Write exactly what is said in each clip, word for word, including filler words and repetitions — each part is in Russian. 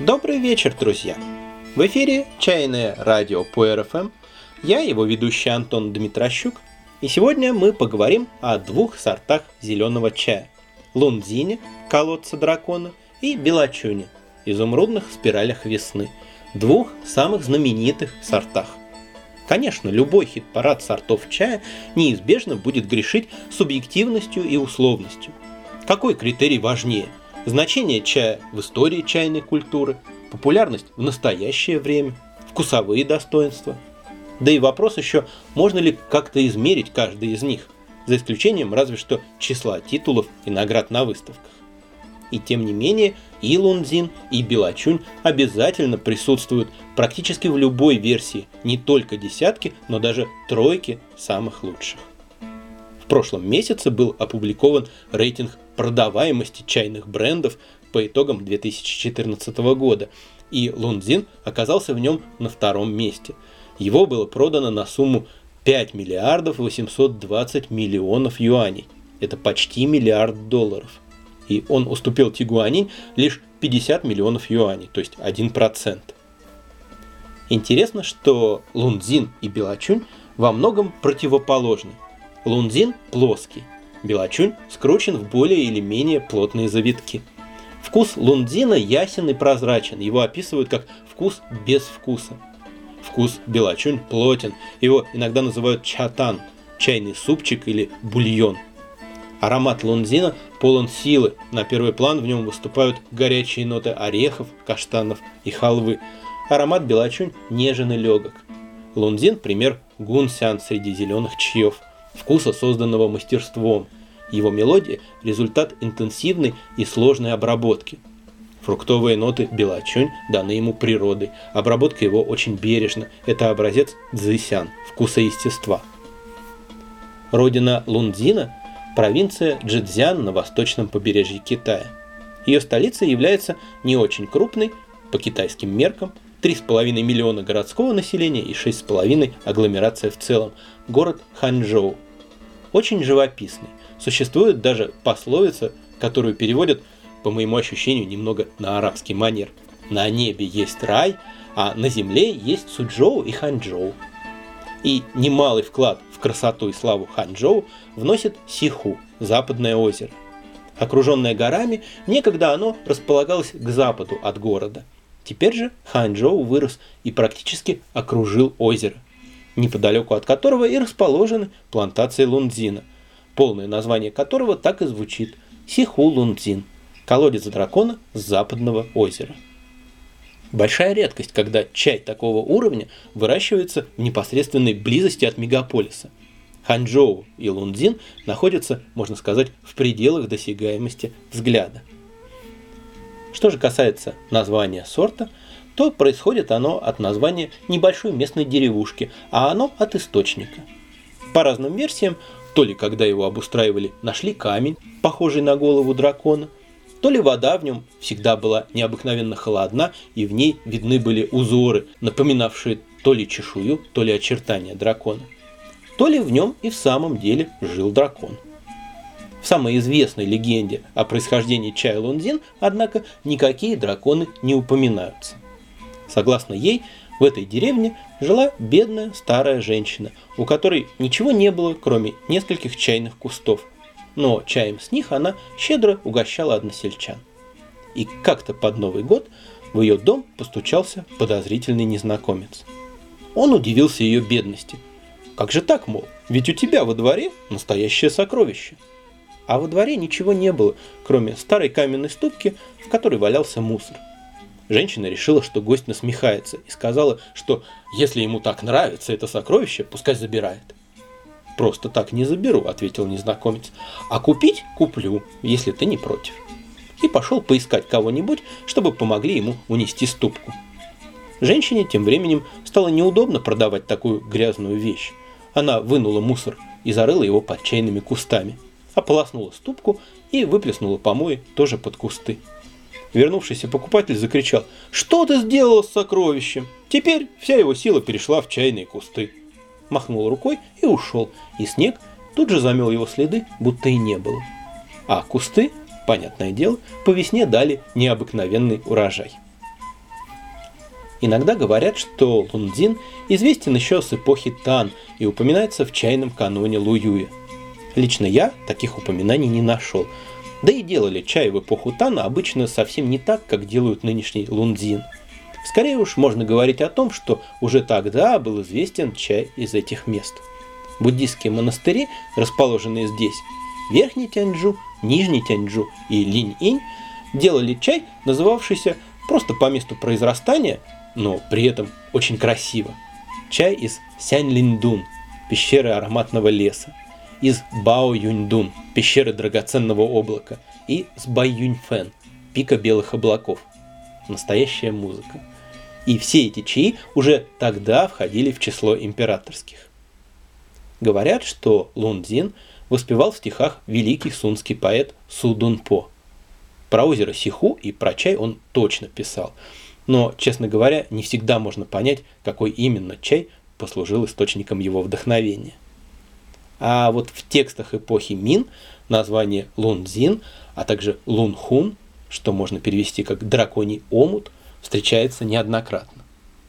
Добрый вечер, друзья! В эфире чайное радио по эр эф эм. Я его ведущий Антон Дмитрощук. И сегодня мы поговорим о двух сортах зеленого чая. Лунцзине, колодце дракона, и белочуне, изумрудных спиралях весны. Двух самых знаменитых сортах. Конечно, любой хит-парад сортов чая неизбежно будет грешить субъективностью и условностью. Какой критерий важнее? Значение чая в истории чайной культуры, популярность в настоящее время, вкусовые достоинства. Да и вопрос еще, можно ли как-то измерить каждый из них, за исключением разве что числа титулов и наград на выставках. И тем не менее, и Лунцзин, и белочунь обязательно присутствуют практически в любой версии, не только десятки, но даже тройки самых лучших. В прошлом месяце был опубликован рейтинг продаваемости чайных брендов по итогам две тысячи четырнадцатого года, и Лунцзин оказался в нем на втором месте. Его было продано на сумму пять миллиардов восемьсот двадцать миллионов юаней. Это почти миллиард долларов. И он уступил Тигуанинь лишь пятьдесят миллионов юаней, то есть один процент. Интересно, что Лунцзин и белочунь во многом противоположны. Лунцзин плоский, белочунь скручен в более или менее плотные завитки. Вкус Лунцзина ясен и прозрачен, его описывают как вкус без вкуса. Вкус белочунь плотен, его иногда называют чатан, чайный супчик или бульон. Аромат Лунцзина полон силы, на первый план в нем выступают горячие ноты орехов, каштанов и халвы. Аромат белочунь нежен и легок. Лунцзин – пример гунсян среди зеленых чаев, вкуса, созданного мастерством. Его мелодия – результат интенсивной и сложной обработки. Фруктовые ноты белочунь даны ему природой, обработка его очень бережна. Это образец цзысян, вкуса естества. Родина Лунцзина – провинция Чжэцзян на восточном побережье Китая. Ее столицей является не очень крупный, по китайским меркам, три с половиной миллиона городского населения и шесть с половиной агломерация в целом, город Ханчжоу. Очень живописный. Существует даже пословица, которую переводят, по моему ощущению, немного на арабский манер. На небе есть рай, а на земле есть Суджоу и Ханчжоу. И немалый вклад в красоту и славу Ханчжоу вносит Сиху, западное озеро. Окруженное горами, некогда оно располагалось к западу от города. Теперь же Ханчжоу вырос и практически окружил озеро, неподалеку от которого и расположены плантации Лунцзина, полное название которого так и звучит – Сиху Лунцзин, колодец дракона с западного озера. Большая редкость, когда чай такого уровня выращивается в непосредственной близости от мегаполиса. Ханчжоу и Лунцзин находятся, можно сказать, в пределах досягаемости взгляда. Что же касается названия сорта, то происходит оно от названия небольшой местной деревушки, а оно от источника. По разным версиям, то ли когда его обустраивали, нашли камень, похожий на голову дракона, то ли вода в нем всегда была необыкновенно холодна, и в ней видны были узоры, напоминавшие то ли чешую, то ли очертания дракона, то ли в нем и в самом деле жил дракон. В самой известной легенде о происхождении чая Лунцзин, однако, никакие драконы не упоминаются. Согласно ей, в этой деревне жила бедная старая женщина, у которой ничего не было, кроме нескольких чайных кустов, но чаем с них она щедро угощала односельчан. И как-то под Новый год в ее дом постучался подозрительный незнакомец. Он удивился ее бедности. «Как же так, мол, ведь у тебя во дворе настоящее сокровище». А во дворе ничего не было, кроме старой каменной ступки, в которой валялся мусор. Женщина решила, что гость насмехается, и сказала, что если ему так нравится это сокровище, пускай забирает. «Просто так не заберу», — ответил незнакомец, — «а купить куплю, если ты не против». И пошел поискать кого-нибудь, чтобы помогли ему унести ступку. Женщине тем временем стало неудобно продавать такую грязную вещь. Она вынула мусор и зарыла его под чайными кустами, ополоснула ступку и выплеснула помои тоже под кусты. Вернувшийся покупатель закричал: «Что ты сделала с сокровищем?» Теперь вся его сила перешла в чайные кусты. Махнул рукой и ушел, и снег тут же замел его следы, будто и не было. А кусты, понятное дело, по весне дали необыкновенный урожай. Иногда говорят, что лунцзин известен еще с эпохи Тан и упоминается в чайном каноне Луюя. Лично я таких упоминаний не нашел. Да и делали чай в эпоху Тан обычно совсем не так, как делают нынешний лунцзин. Скорее уж можно говорить о том, что уже тогда был известен чай из этих мест. Буддистские монастыри, расположенные здесь, Верхний Тяньчжу, Нижний Тяньчжу и Линь-инь, делали чай, называвшийся просто по месту произрастания, но при этом очень красиво. Чай из Сянь-Линь-дун, пещеры ароматного леса, из Бао-Юнь-дун, пещеры драгоценного облака, и с Бай-Юнь-фэн, пика белых облаков. Настоящая музыка. И все эти чаи уже тогда входили в число императорских. Говорят, что лунцзин воспевал в стихах великий сунский поэт Су Дунпо. Про озеро Сиху и про чай он точно писал. Но, честно говоря, не всегда можно понять, какой именно чай послужил источником его вдохновения. А вот в текстах эпохи Мин название лунцзин, а также лунхун, что можно перевести как драконий омут, встречается неоднократно.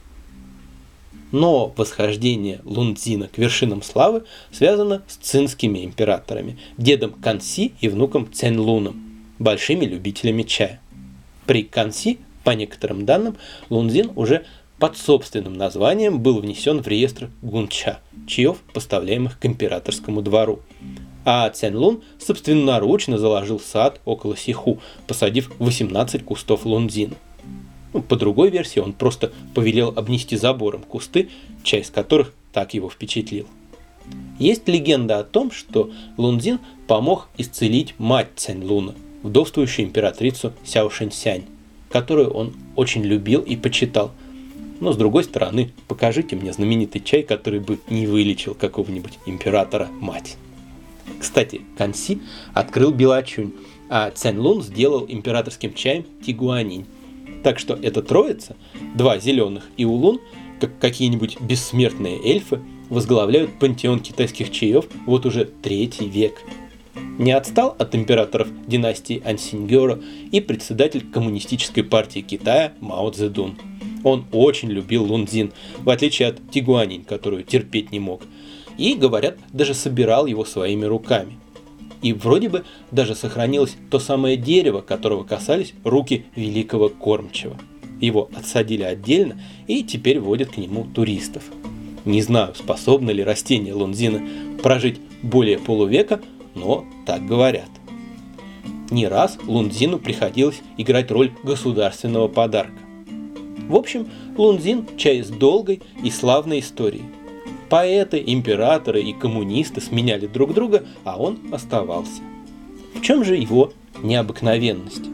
Но восхождение лунцзина к вершинам славы связано с цинскими императорами, дедом Канси и внуком Цяньлуном, большими любителями чая. При Канси, по некоторым данным, лунцзин уже под собственным названием был внесен в реестр гунча, чаев, поставляемых к императорскому двору. А Цяньлун собственноручно заложил сад около Сиху, посадив восемнадцать кустов лунцзина. Ну, по другой версии, он просто повелел обнести забором кусты, чай из которых так его впечатлил. Есть легенда о том, что лунцзин помог исцелить мать Цяньлуна, вдовствующую императрицу Сяо Шэньсянь, которую он очень любил и почитал. Но с другой стороны, покажите мне знаменитый чай, который бы не вылечил какого-нибудь императора-мать. Кстати, Канси открыл Белочунь, а Цяньлун сделал императорским чаем Тигуанинь. Так что эта троица, два зеленых и улун, как какие-нибудь бессмертные эльфы, возглавляют пантеон китайских чаев вот уже третий век. Не отстал от императоров династии Ансиньгёро и председатель Коммунистической партии Китая Мао Цзэдун. Он очень любил лунцзин, в отличие от Тигуанинь, которую терпеть не мог, и, говорят, даже собирал его своими руками. И вроде бы даже сохранилось то самое дерево, которого касались руки великого кормчего. Его отсадили отдельно и теперь водят к нему туристов. Не знаю, способно ли растение лунцзина прожить более полувека, но так говорят. Не раз лунцзину приходилось играть роль государственного подарка. В общем, лунцзин – чай с долгой и славной историей. Поэты, императоры и коммунисты сменяли друг друга, а он оставался. В чем же его необыкновенность?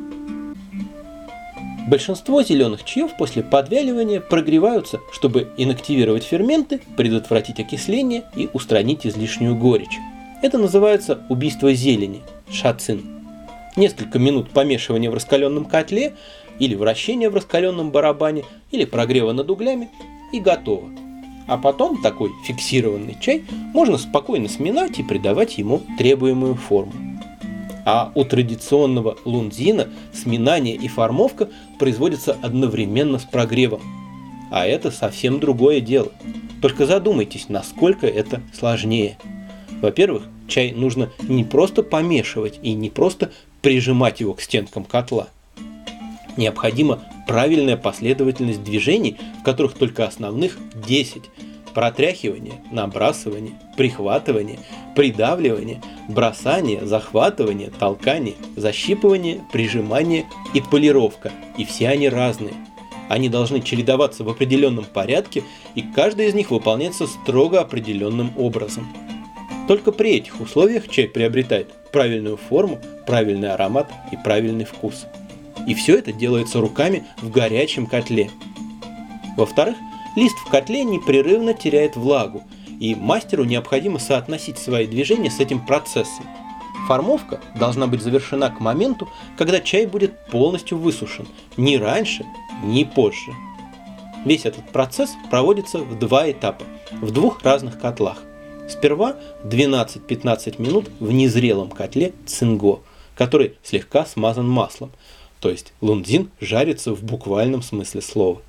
Большинство зеленых чаев после подвяливания прогреваются, чтобы инактивировать ферменты, предотвратить окисление и устранить излишнюю горечь. Это называется убийство зелени – шацин. Несколько минут помешивания в раскаленном котле или вращения в раскаленном барабане или прогрева над углями и готово. А потом такой фиксированный чай можно спокойно сминать и придавать ему требуемую форму. А у традиционного лунцзина сминание и формовка производятся одновременно с прогревом. А это совсем другое дело. Только задумайтесь, насколько это сложнее. Во-первых, чай нужно не просто помешивать и не просто прижимать его к стенкам котла. Необходима правильная последовательность движений, в которых только основных десять. Протряхивание, набрасывание, прихватывание, придавливание, бросание, захватывание, толкание, защипывание, прижимание и полировка. И все они разные. Они должны чередоваться в определенном порядке, и каждый из них выполняется строго определенным образом. Только при этих условиях чай приобретает правильную форму, правильный аромат и правильный вкус. И все это делается руками в горячем котле. Во-вторых, лист в котле непрерывно теряет влагу, и мастеру необходимо соотносить свои движения с этим процессом. Формовка должна быть завершена к моменту, когда чай будет полностью высушен, ни раньше, ни позже. Весь этот процесс проводится в два этапа, в двух разных котлах. Сперва двенадцать-пятнадцать минут в незрелом котле цинго, который слегка смазан маслом, то есть лунцзин жарится в буквальном смысле слова.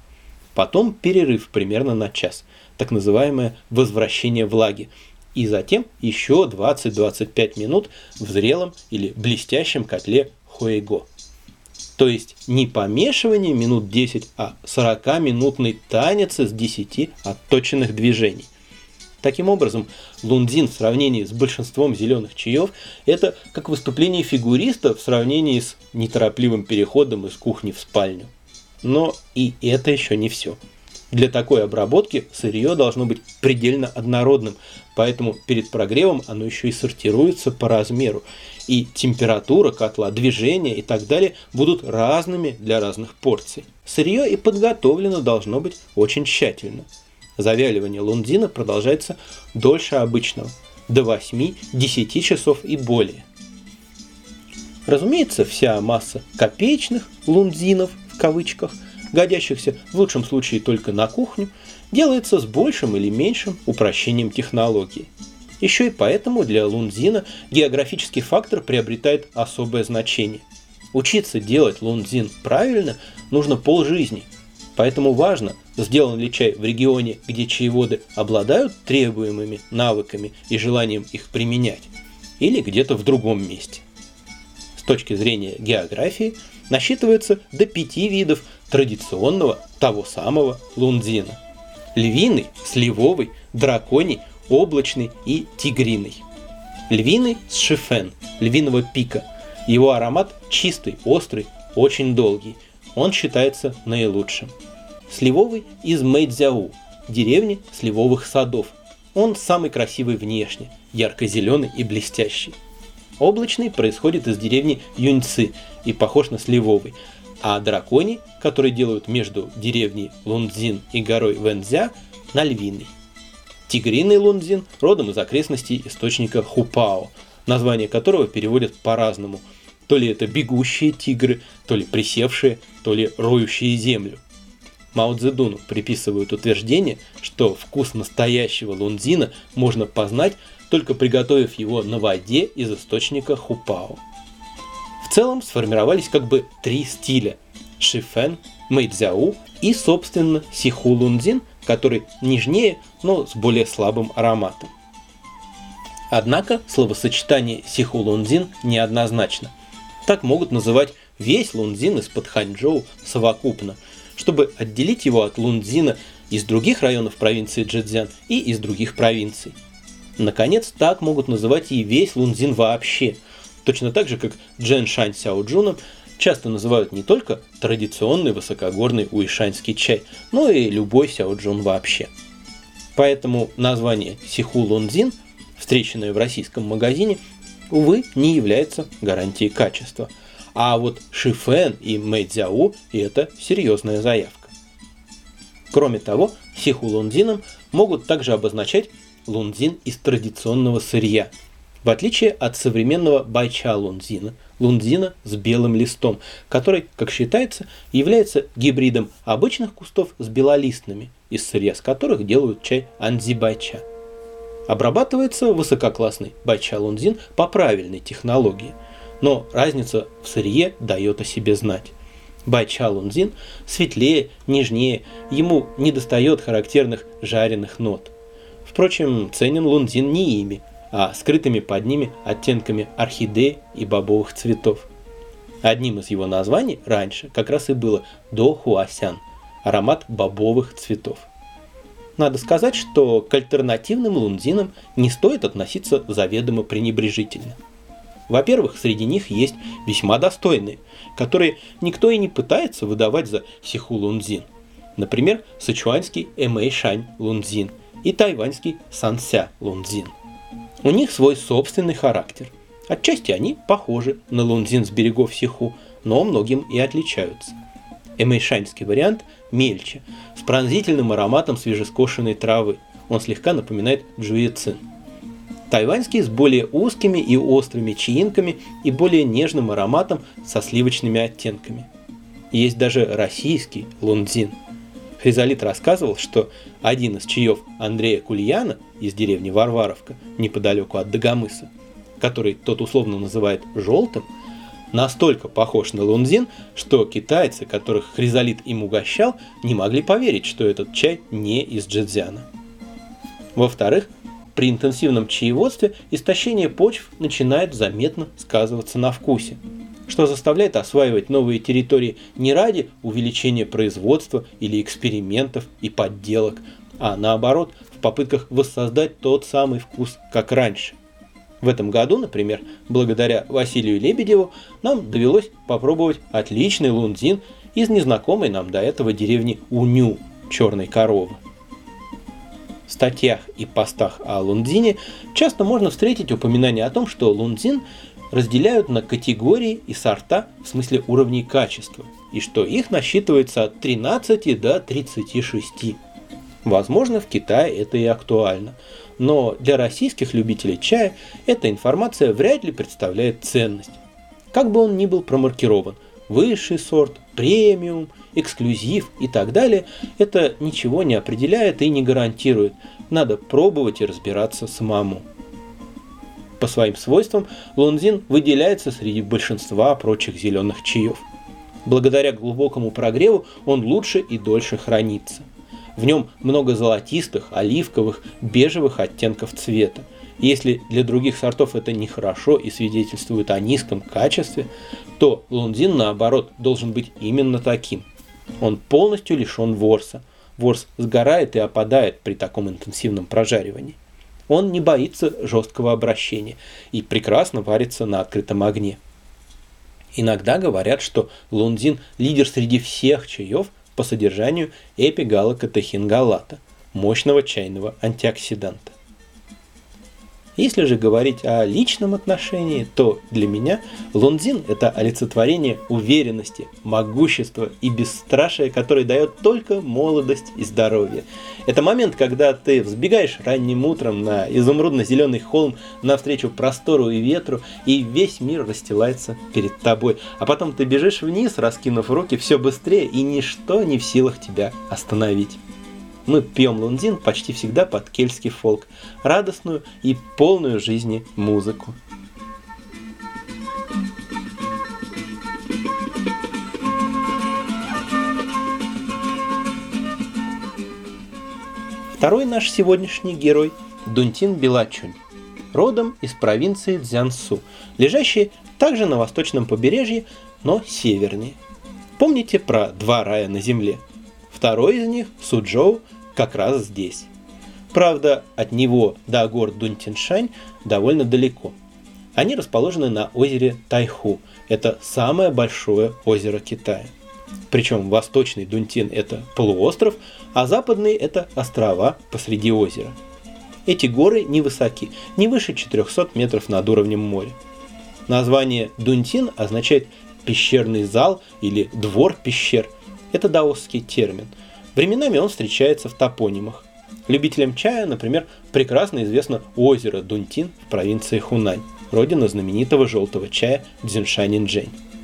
Потом перерыв примерно на час, так называемое возвращение влаги. И затем еще двадцать-двадцать пять минут в зрелом или блестящем котле хуэйго. То есть не помешивание минут десять, а сорокаминутный танец из десяти отточенных движений. Таким образом, лунзин в сравнении с большинством зеленых чаев – это как выступление фигуриста в сравнении с неторопливым переходом из кухни в спальню. Но и это еще не все. Для такой обработки сырье должно быть предельно однородным, поэтому перед прогревом оно еще и сортируется по размеру. И температура котла, движение и так далее будут разными для разных порций. Сырье и подготовлено должно быть очень тщательно. Завяливание лунзина продолжается дольше обычного, до восьми-десяти часов и более. Разумеется, вся масса копеечных лунзинов, в кавычках, годящихся в лучшем случае только на кухню, делается с большим или меньшим упрощением технологии. Еще и поэтому для лунзина географический фактор приобретает особое значение. Учиться делать лунзин правильно нужно полжизни, поэтому важно, сделан ли чай в регионе, где чаеводы обладают требуемыми навыками и желанием их применять, или где-то в другом месте. С точки зрения географии насчитывается до пяти видов традиционного того самого лунзина: львиный, сливовый, драконий, облачный и тигриный. Львиный с шифэн, львиного пика. Его аромат чистый, острый, очень долгий. Он считается наилучшим. Сливовый из Мэйцзяу, деревни сливовых садов. Он самый красивый внешне, ярко-зеленый и блестящий. Облачный происходит из деревни Юньци и похож на сливовый, а драконий, который делают между деревней Лунцзин и горой Вэнцзя, на львиный. Тигриный лунзин родом из окрестностей источника Хупао, название которого переводят по-разному. То ли это бегущие тигры, то ли присевшие, то ли роющие землю. Мао Цзэдуну приписывают утверждение, что вкус настоящего лунзина можно познать, только приготовив его на воде из источника Хупао. В целом сформировались как бы три стиля – шифэн, мэйцзяу и, собственно, сиху лунзин, который нежнее, но с более слабым ароматом. Однако словосочетание сиху лунзин неоднозначно. Так могут называть весь лунзин из-под Ханчжоу совокупно, чтобы отделить его от лунзина из других районов провинции Чжэцзян и из других провинций. Наконец, так могут называть и весь лунзин вообще, точно так же, как Джэншань сяоджуном часто называют не только традиционный высокогорный уишаньский чай, но и любой сяоджун вообще. Поэтому название сиху лунзин, встреченное в российском магазине, увы, не является гарантией качества. А вот шифэн и мэйцзяу – это серьезная заявка. Кроме того, сиху лунзином могут также обозначать лунзин из традиционного сырья, в отличие от современного байча лунзина, лунзина с белым листом, который, как считается, является гибридом обычных кустов с белолистными, из сырья с которых делают чай анзи-байча. Обрабатывается высококлассный байча лунзин по правильной технологии, но разница в сырье дает о себе знать. Байча лунзин светлее, нежнее, ему недостает характерных жареных нот. Впрочем, ценен лунзин не ими, а скрытыми под ними оттенками орхидей и бобовых цветов. Одним из его названий раньше как раз и было до хуасян – аромат бобовых цветов. Надо сказать, что к альтернативным лунзинам не стоит относиться заведомо пренебрежительно. Во-первых, среди них есть весьма достойные, которые никто и не пытается выдавать за сиху лунзин. Например, сычуанский эмэйшань лунзин и тайваньский санся лунзин. У них свой собственный характер. Отчасти они похожи на лунзин с берегов Сиху, но многим и отличаются. Эмэйшаньский вариант мельче, с пронзительным ароматом свежескошенной травы. Он слегка напоминает джуэцин. Тайваньский с более узкими и острыми чаинками и более нежным ароматом со сливочными оттенками. Есть даже российский лунзин. Хризалит рассказывал, что один из чаев Андрея Кульяна из деревни Варваровка, неподалеку от Дагомыса, который тот условно называет «желтым», настолько похож на лунзин, что китайцы, которых Хризалит им угощал, не могли поверить, что этот чай не из Чжэцзяна. Во-вторых, при интенсивном чаеводстве истощение почв начинает заметно сказываться на вкусе, что заставляет осваивать новые территории не ради увеличения производства или экспериментов и подделок, а наоборот, в попытках воссоздать тот самый вкус, как раньше. В этом году, например, благодаря Василию Лебедеву, нам довелось попробовать отличный лунзин из незнакомой нам до этого деревни Уню, черной коровы. В статьях и постах о лунзине часто можно встретить упоминание о том, что лунзин разделяют на категории и сорта в смысле уровней качества, и что их насчитывается от тринадцати до тридцати шести. Возможно, в Китае это и актуально, но для российских любителей чая эта информация вряд ли представляет ценность. Как бы он ни был промаркирован, высший сорт, премиум, эксклюзив и так далее, это ничего не определяет и не гарантирует. Надо пробовать и разбираться самому. По своим свойствам лунзин выделяется среди большинства прочих зеленых чаев. Благодаря глубокому прогреву он лучше и дольше хранится. В нем много золотистых, оливковых, бежевых оттенков цвета. Если для других сортов это нехорошо и свидетельствует о низком качестве, то лунзин, наоборот, должен быть именно таким. Он полностью лишен ворса. Ворс сгорает и опадает при таком интенсивном прожаривании. Он не боится жесткого обращения и прекрасно варится на открытом огне. Иногда говорят, что лунзин лидер среди всех чаев по содержанию эпигалокатехингалата, мощного чайного антиоксиданта. Если же говорить о личном отношении, то для меня лунзин – это олицетворение уверенности, могущества и бесстрашия, которое дает только молодость и здоровье. Это момент, когда ты взбегаешь ранним утром на изумрудно-зеленый холм навстречу простору и ветру, и весь мир расстилается перед тобой. А потом ты бежишь вниз, раскинув руки все быстрее, и ничто не в силах тебя остановить. Мы пьем лунзин почти всегда под кельтский фолк, радостную и полную жизни музыку. Второй наш сегодняшний герой – Дунтин Белачунь, родом из провинции Цзянсу, лежащей также на восточном побережье, но севернее. Помните про два рая на земле? Второй из них, Суджоу, как раз здесь. Правда, от него до гор Дунтиншань довольно далеко. Они расположены на озере Тайху. Это самое большое озеро Китая. Причем восточный Дунтин – это полуостров, а западный – это острова посреди озера. Эти горы невысоки, не выше четырехсот метров над уровнем моря. Название Дунтин означает «пещерный зал» или «двор пещер». Это даосский термин. Временами он встречается в топонимах. Любителям чая, например, прекрасно известно озеро Дунтин в провинции Хунань, родина знаменитого желтого чая Цзиншань-инжэнь.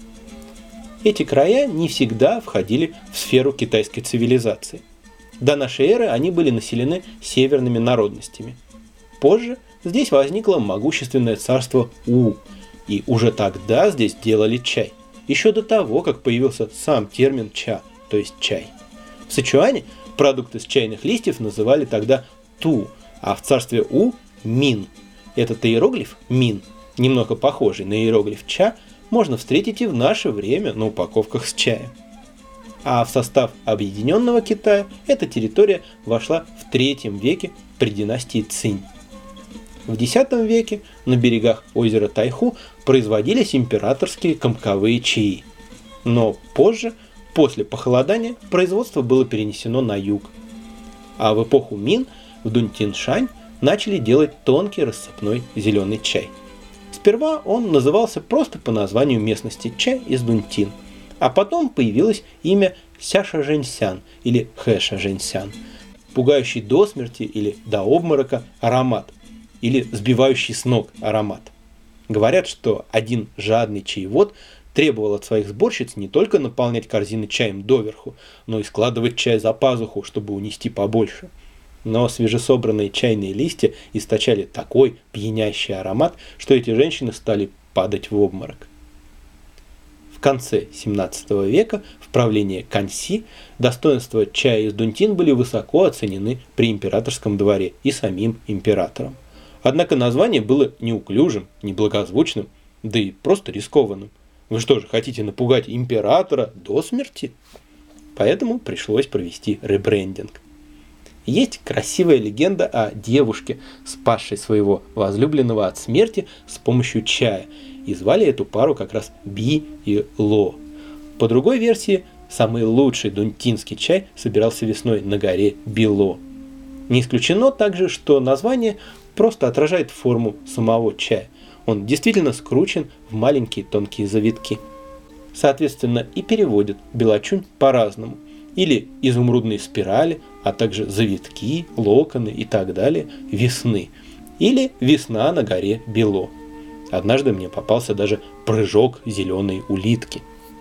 Эти края не всегда входили в сферу китайской цивилизации. До нашей эры они были населены северными народностями. Позже здесь возникло могущественное царство У, и уже тогда здесь делали чай, еще до того, как появился сам термин ча, то есть чай. В Сычуане продукты с чайных листьев называли тогда ту, а в царстве У – мин. Этот иероглиф мин, немного похожий на иероглиф ча, можно встретить и в наше время на упаковках с чаем. А в состав Объединенного Китая эта территория вошла в третьем веке при династии Цинь. В десятом веке на берегах озера Тайху производились императорские комковые чаи. Но позже, после похолодания, производство было перенесено на юг. А в эпоху Мин в Дунтиншань начали делать тонкий рассыпной зеленый чай. Сперва он назывался просто по названию местности чай из Дунтин, а потом появилось имя Сяша-Жэньсян или Хэша-Жэньсян, пугающий до смерти или до обморока аромат, или сбивающий с ног аромат. Говорят, что один жадный чаевод требовал от своих сборщиц не только наполнять корзины чаем доверху, но и складывать чай за пазуху, чтобы унести побольше. Но свежесобранные чайные листья источали такой пьянящий аромат, что эти женщины стали падать в обморок. конце семнадцатого века в правлении Каньси достоинства чая из Дунтин были высоко оценены при императорском дворе и самим императором. Однако название было неуклюжим, неблагозвучным, да и просто рискованным. Вы что же, хотите напугать императора до смерти? Поэтому пришлось провести ребрендинг. Есть красивая легенда о девушке, спасшей своего возлюбленного от смерти с помощью чая, и звали эту пару как раз Би и Ло. По другой версии, самый лучший дунтинский чай собирался весной на горе Било. Не исключено также, что название просто отражает форму самого чая. Он действительно скручен в маленькие тонкие завитки. Соответственно, и переводят белочунь по-разному. Или изумрудные спирали, а также завитки, локоны и так далее весны. Или весна на горе Било. Однажды мне попался даже прыжок зеленой улитки.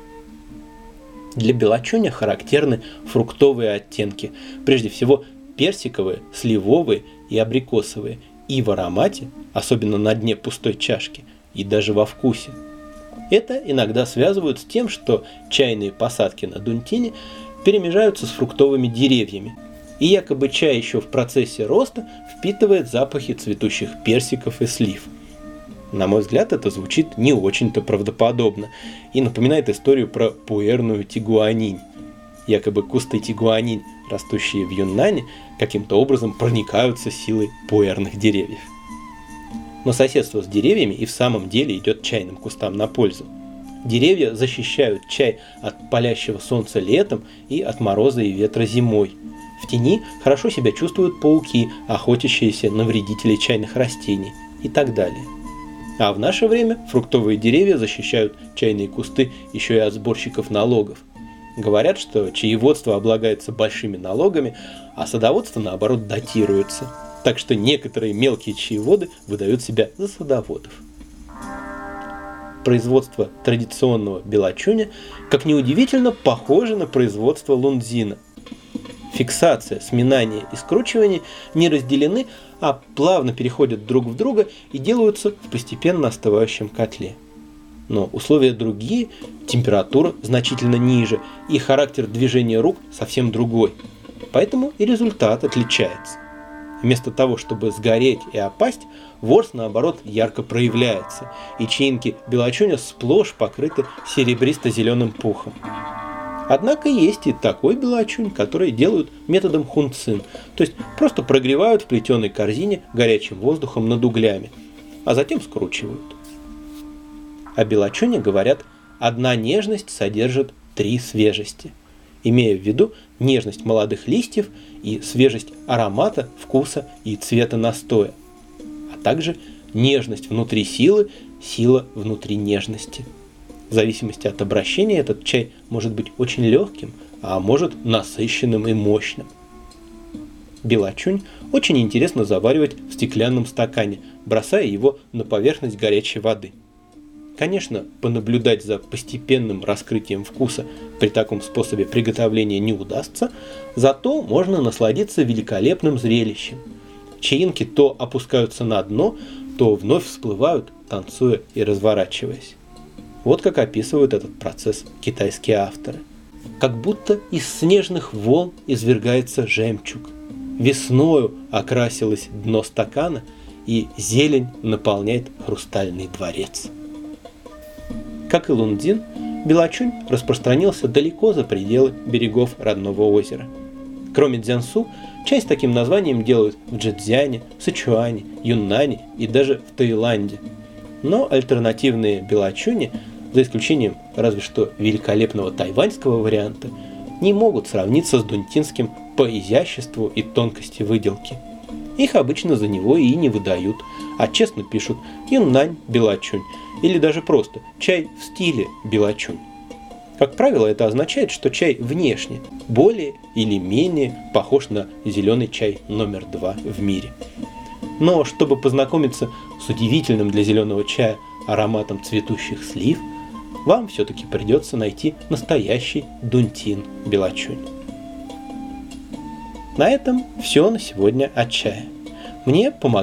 Для белочуня характерны фруктовые оттенки, прежде всего персиковые, сливовые и абрикосовые, и в аромате, особенно на дне пустой чашки, и даже во вкусе. Это иногда связывают с тем, что чайные посадки на Дунтине перемежаются с фруктовыми деревьями, и якобы чай еще в процессе роста впитывает запахи цветущих персиков и слив. На мой взгляд, это звучит не очень-то правдоподобно и напоминает историю про пуэрную тигуанинь. Якобы кусты тигуанинь, растущие в Юннане, каким-то образом проникаются силой пуэрных деревьев. Но соседство с деревьями и в самом деле идет чайным кустам на пользу. Деревья защищают чай от палящего солнца летом и от мороза и ветра зимой. В тени хорошо себя чувствуют пауки, охотящиеся на вредителей чайных растений и так далее. А в наше время фруктовые деревья защищают чайные кусты еще и от сборщиков налогов. Говорят, что чаеводство облагается большими налогами, а садоводство, наоборот, датируется. Так что некоторые мелкие чаеводы выдают себя за садоводов. Производство традиционного белочуня, как ни удивительно, похоже на производство лунзина. Фиксация, сминание и скручивание не разделены, а плавно переходят друг в друга и делаются в постепенно остывающем котле. Но условия другие, температура значительно ниже, и характер движения рук совсем другой. Поэтому и результат отличается. Вместо того, чтобы сгореть и опасть, ворс, наоборот, ярко проявляется, и чаинки белочуня сплошь покрыты серебристо-зеленым пухом. Однако есть и такой белочунь, который делают методом хунцин, то есть просто прогревают в плетеной корзине горячим воздухом над углями, а затем скручивают. О белочуне говорят, одна нежность содержит три свежести, имея в виду нежность молодых листьев и свежесть аромата, вкуса и цвета настоя, а также нежность внутри силы, сила внутри нежности. В зависимости от обращения этот чай может быть очень легким, а может насыщенным и мощным. Белочунь очень интересно заваривать в стеклянном стакане, бросая его на поверхность горячей воды. Конечно, понаблюдать за постепенным раскрытием вкуса при таком способе приготовления не удастся, зато можно насладиться великолепным зрелищем. Чаинки то опускаются на дно, то вновь всплывают, танцуя и разворачиваясь. Вот как описывают этот процесс китайские авторы. Как будто из снежных волн извергается жемчуг. Весною окрасилось дно стакана, и зелень наполняет хрустальный дворец. Как и лунзин, белочунь распространился далеко за пределы берегов родного озера. Кроме Цзянсу, чай с таким названием делают в Чжэцзяне, Сычуане, Юннане и даже в Таиланде. Но альтернативные белочуни, за исключением разве что великолепного тайваньского варианта, не могут сравниться с дунтинским по изяществу и тонкости выделки. Их обычно за него и не выдают, а честно пишут «Юннань белочунь» или даже просто «чай в стиле белочунь». Как правило, это означает, что чай внешне более или менее похож на зеленый чай номер два в мире. Но чтобы познакомиться с удивительным для зеленого чая ароматом цветущих слив, вам все-таки придется найти настоящий дунтин белочунь. На этом все на сегодня от чая. Мне помогал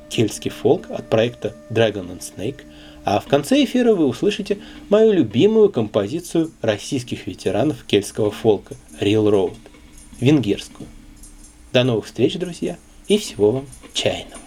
кельтский фолк от проекта Dragon and Snake, а в конце эфира вы услышите мою любимую композицию российских ветеранов кельтского фолка Railroad, венгерскую. До новых встреч, друзья, и всего вам чайного!